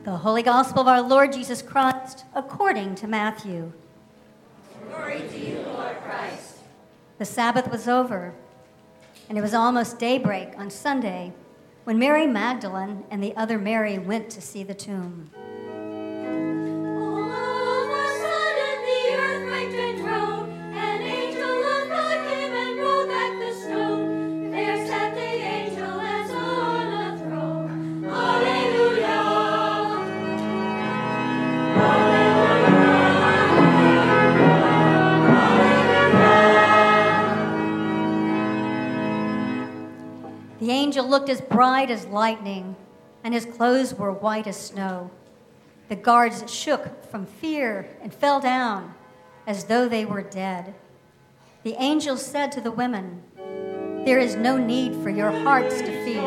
The Holy Gospel of our Lord Jesus Christ, according to Matthew. Glory to you, Lord Christ. The Sabbath was over, and it was almost daybreak on Sunday when Mary Magdalene and the other Mary went to see the tomb. The angel looked as bright as lightning, and his clothes were white as snow. The guards shook from fear and fell down as though they were dead. The angel said to the women, "There is no need for your hearts to fear.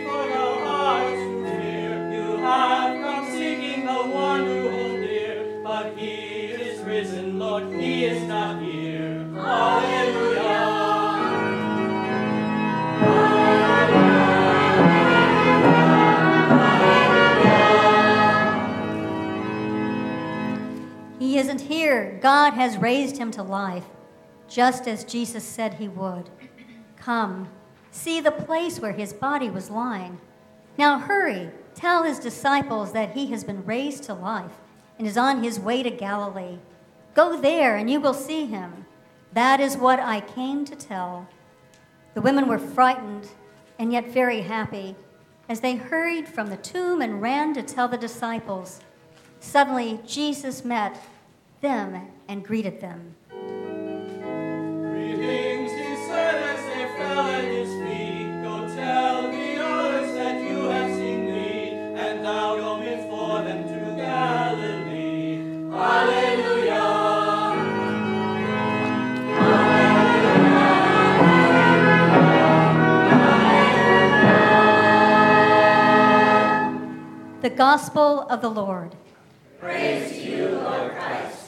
You have come seeking the one who holds dear, but he is risen, Lord, he is not here. Hallelujah. He isn't here. God has raised him to life, just as Jesus said he would. Come, see the place where his body was lying. Now hurry, tell his disciples that he has been raised to life and is on his way to Galilee. Go there and you will see him. That is what I came to tell." The women were frightened and yet very happy as they hurried from the tomb and ran to tell the disciples. Suddenly, Jesus met them and greeted them. Greetings, he said as they fell at his feet. Go tell the others that you have seen me, and now go before them to Galilee. Hallelujah. The Gospel of the Lord. Praise to you, Lord Christ.